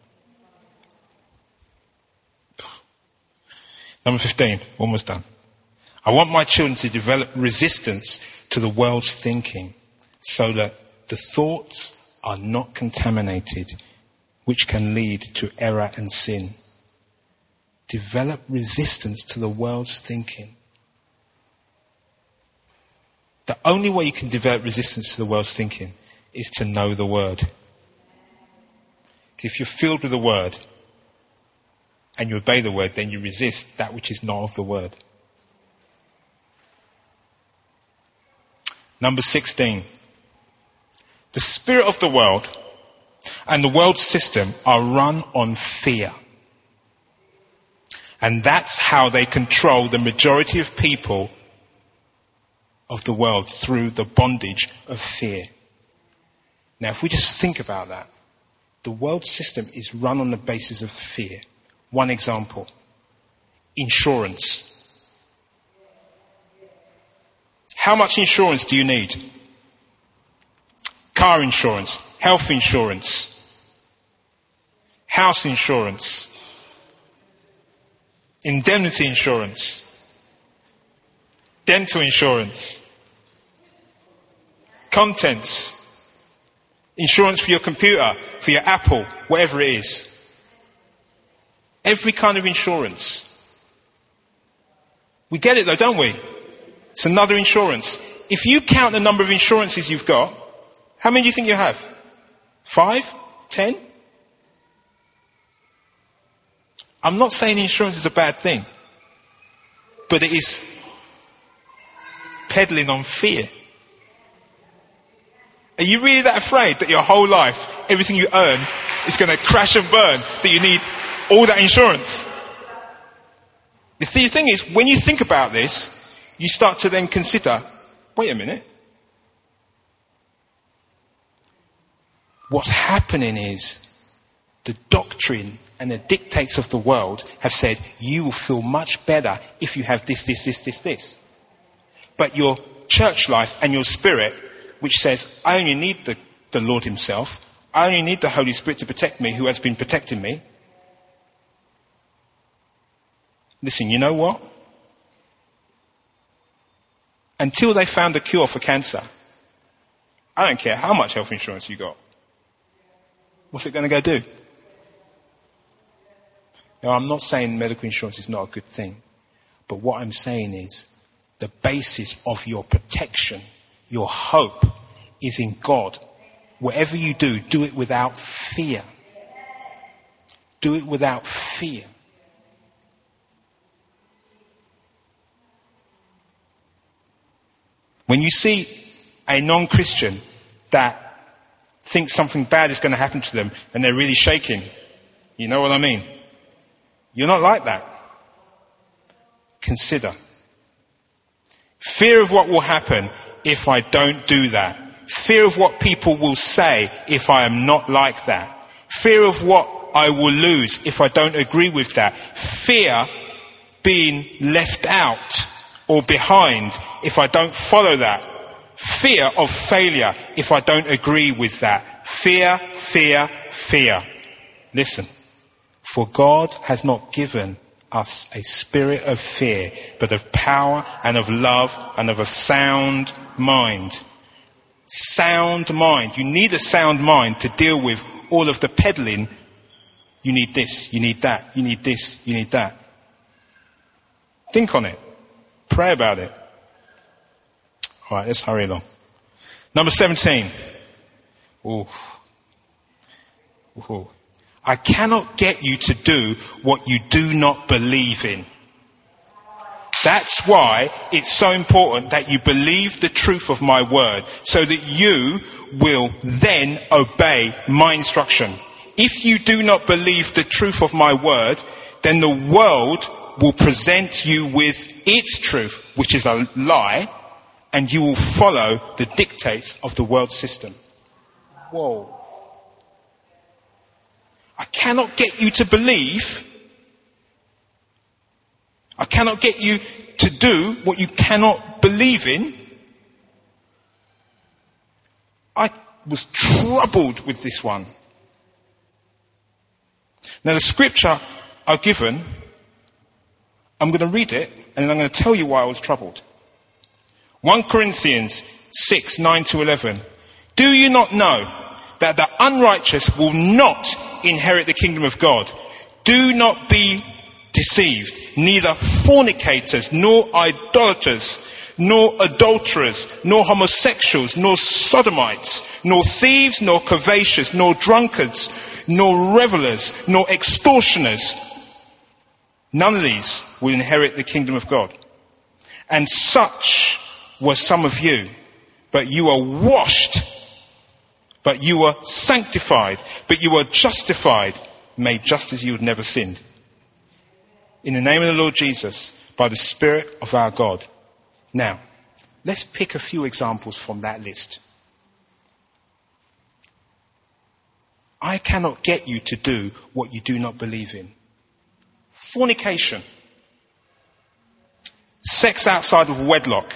Number fifteen, almost done. I want my children to develop resistance to the world's thinking so that the thoughts are not contaminated, which can lead to error and sin. Develop resistance to the world's thinking. The only way you can develop resistance to the world's thinking is to know the Word. If you're filled with the Word and you obey the Word, then you resist that which is not of the Word. Number sixteen. The spirit of the world and the world system are run on fear. And that's how they control the majority of people of the world, through the bondage of fear. Now, if we just think about that, the world system is run on the basis of fear. One example, insurance. How much insurance do you need? Car insurance, health insurance, house insurance, indemnity insurance, dental insurance, contents, insurance for your computer, for your Apple, whatever it is. Every kind of insurance. We get it though, don't we? It's another insurance. If you count the number of insurances you've got, how many do you think you have? Five? Ten? I'm not saying insurance is a bad thing, but it is peddling on fear. Are you really that afraid that your whole life, everything you earn, is going to crash and burn, that you need all that insurance? The thing is, when you think about this, you start to then consider, wait a minute. What's happening is the doctrine and the dictates of the world have said you will feel much better if you have this, this, this, this, this. But your church life and your spirit, which says, I only need the, the Lord himself, I only need the Holy Spirit to protect me, who has been protecting me. Listen, you know what? Until they found a cure for cancer, I don't care how much health insurance you got. What's it going to go do? Now, I'm not saying medical insurance is not a good thing. But what I'm saying is the basis of your protection, your hope, is in God. Whatever you do, do it without fear. Do it without fear. When you see a non-Christian that thinks something bad is going to happen to them and they're really shaking, you know what I mean? You're not like that. Consider. Fear of what will happen if I don't do that. Fear of what people will say if I am not like that. Fear of what I will lose if I don't agree with that. Fear being left out or behind if I don't follow that. Fear of failure if I don't agree with that. Fear, fear, fear. Listen, for God has not given us a spirit of fear, but of power and of love and of a sound mind. Sound mind. You need a sound mind to deal with all of the peddling. You need this, you need that, you need this, you need that. Think on it. Pray about it. All right, let's hurry along. Number seventeen. Ooh. Ooh. I cannot get you to do what you do not believe in. That's why it's so important that you believe the truth of my word, so that you will then obey my instruction. If you do not believe the truth of my word, then the world will present you with its truth, which is a lie, and you will follow the dictates of the world system. Whoa. I cannot get you to believe. I cannot get you to do what you cannot believe in. I was troubled with this one. Now the scripture I've given, I'm going to read it and then I'm going to tell you why I was troubled. First Corinthians six, nine to eleven. Do you not know that the unrighteous will not inherit the kingdom of God? Do not be deceived. Neither fornicators, nor idolaters, nor adulterers, nor homosexuals, nor sodomites, nor thieves, nor covetous, nor drunkards, nor revelers, nor extortioners. None of these will inherit the kingdom of God. And such were some of you, but you are washed, but you are sanctified, but you are justified, made just as you had never sinned. In the name of the Lord Jesus, by the Spirit of our God. Now, let's pick a few examples from that list. I cannot get you to do what you do not believe in. Fornication. Sex outside of wedlock.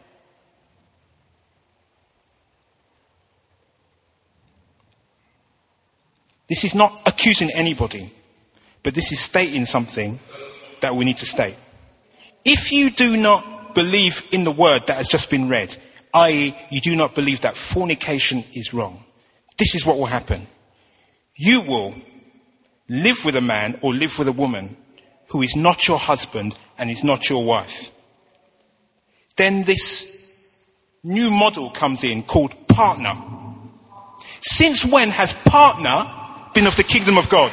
This is not accusing anybody, but this is stating something that we need to state. If you do not believe in the word that has just been read, that is you do not believe that fornication is wrong, this is what will happen. You will live with a man or live with a woman who is not your husband and is not your wife. Then this new model comes in called partner. Since when has partner been of the kingdom of God?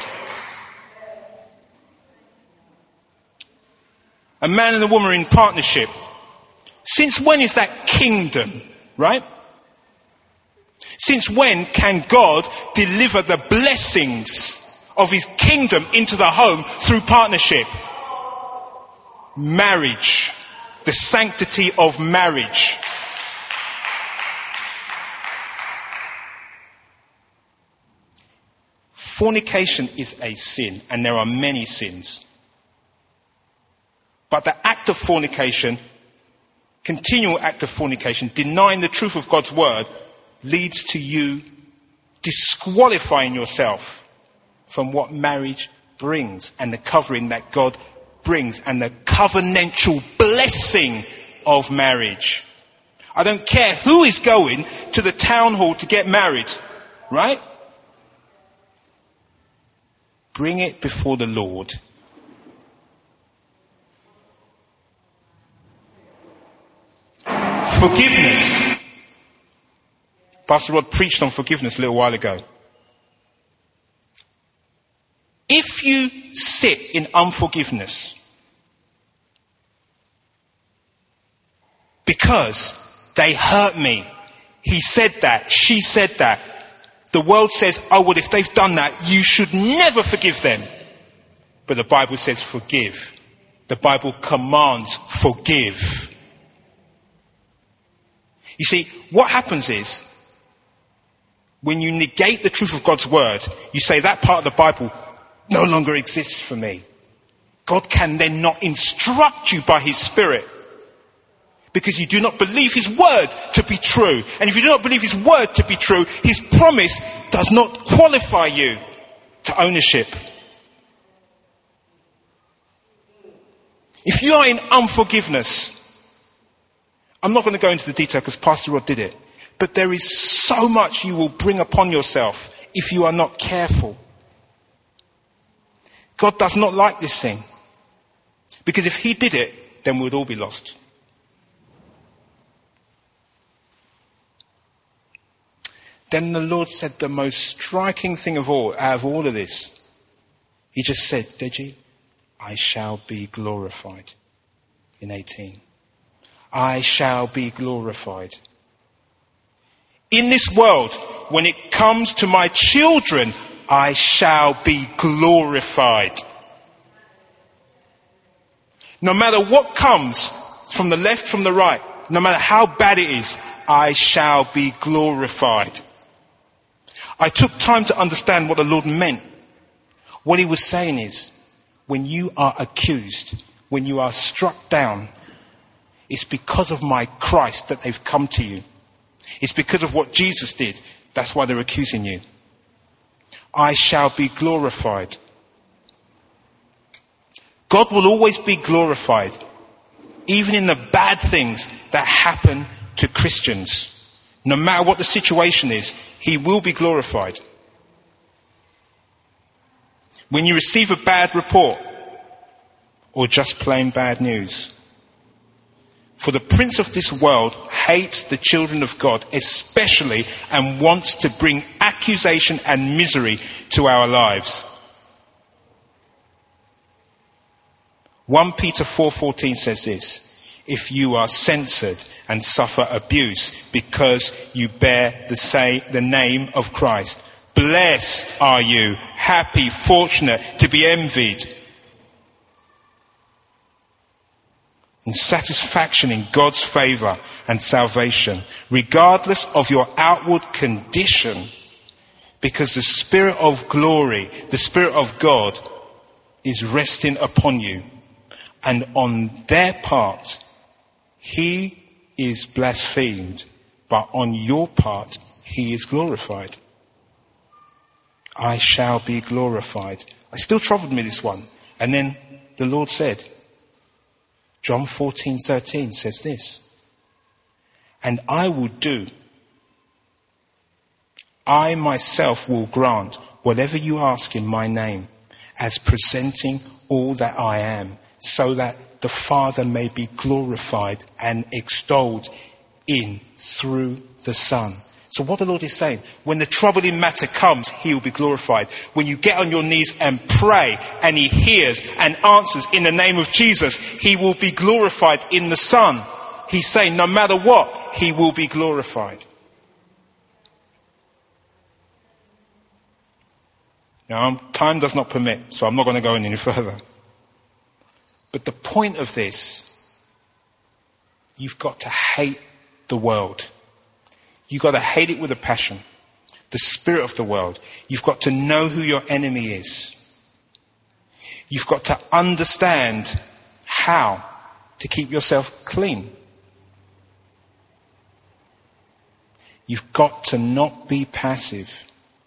A man and a woman in partnership. Since when is that kingdom, right? Since when can God deliver the blessings of his kingdom into the home through partnership? Marriage. The sanctity of marriage. Fornication is a sin, and there are many sins. But the act of fornication, continual act of fornication, denying the truth of God's word, leads to you disqualifying yourself from what marriage brings and the covering that God brings and the covenantal blessing of marriage. I don't care who is going to the town hall to get married, right? Bring it before the Lord. Forgiveness. Pastor Rod preached on forgiveness a little while ago. If you sit in unforgiveness because they hurt me, he said that, she said that, the world says, oh well, if they've done that, you should never forgive them. But the Bible says forgive. The Bible commands forgive. You see, what happens is, when you negate the truth of God's word, you say that part of the Bible no longer exists for me. God can then not instruct you by his Spirit, because you do not believe his word to be true. And if you do not believe his word to be true, his promise does not qualify you to ownership. If you are in unforgiveness, I'm not going to go into the detail because Pastor Rod did it, but there is so much you will bring upon yourself if you are not careful. God does not like this thing, because if he did it, then we would all be lost. Then the Lord said the most striking thing of all, out of all of this. He just said, Deji, I shall be glorified. in eighteen. I shall be glorified. In this world, when it comes to my children, I shall be glorified. No matter what comes from the left, from the right, no matter how bad it is, I shall be glorified. I took time to understand what the Lord meant. What he was saying is, when you are accused, when you are struck down, it's because of my Christ that they've come to you. It's because of what Jesus did. That's why they're accusing you. I shall be glorified. God will always be glorified, even in the bad things that happen to Christians. No matter what the situation is, he will be glorified. When you receive a bad report, or just plain bad news. For the prince of this world hates the children of God, especially, and wants to bring accusation and misery to our lives. First Peter four fourteen says this: if you are censored and suffer abuse because you bear the, say, the name of Christ, blessed are you, happy, fortunate, to be envied. In satisfaction in God's favour and salvation, regardless of your outward condition, because the Spirit of glory, the Spirit of God, is resting upon you. And on their part, he is blasphemed, but on your part, he is glorified. I shall be glorified. It still troubled me, this one. And then the Lord said, John fourteen thirteen says this: and I will do, I myself will grant whatever you ask in my name, as presenting all that I am, so that the Father may be glorified and extolled in through the Son. So what the Lord is saying, when the troubling matter comes, he will be glorified. When you get on your knees and pray and he hears and answers in the name of Jesus, he will be glorified in the Son. He's saying no matter what, he will be glorified. Now, time does not permit, so I'm not going to go any further. But the point of this, you've got to hate the world. You've got to hate it with a passion. The spirit of the world. You've got to know who your enemy is. You've got to understand how to keep yourself clean. You've got to not be passive.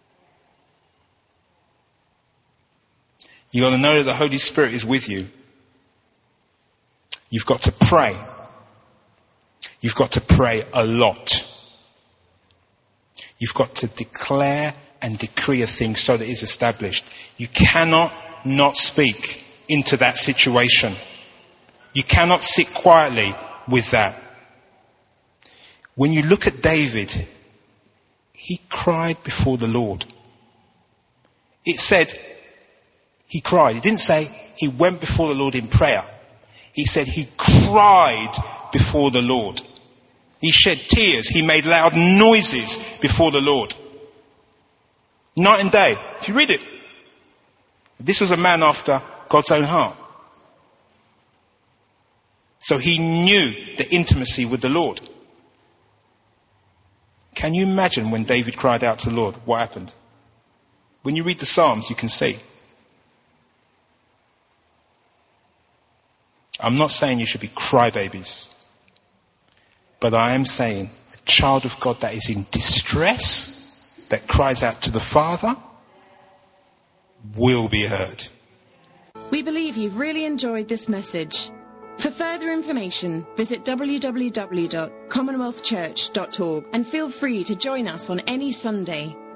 You've got to know that the Holy Spirit is with you. You've got to pray. You've got to pray a lot. You've got to declare and decree a thing so that it's established. You cannot not speak into that situation. You cannot sit quietly with that. When you look at David, he cried before the Lord. It said he cried. It didn't say he went before the Lord in prayer. He said he cried before the Lord. He shed tears. He made loud noises before the Lord. Night and day. If you read it. This was a man after God's own heart. So he knew the intimacy with the Lord. Can you imagine when David cried out to the Lord? What happened? When you read the Psalms, you can see. I'm not saying you should be crybabies. But I am saying a child of God that is in distress, that cries out to the Father, will be heard. We believe you've really enjoyed this message. For further information, visit w w w dot commonwealth church dot org and feel free to join us on any Sunday.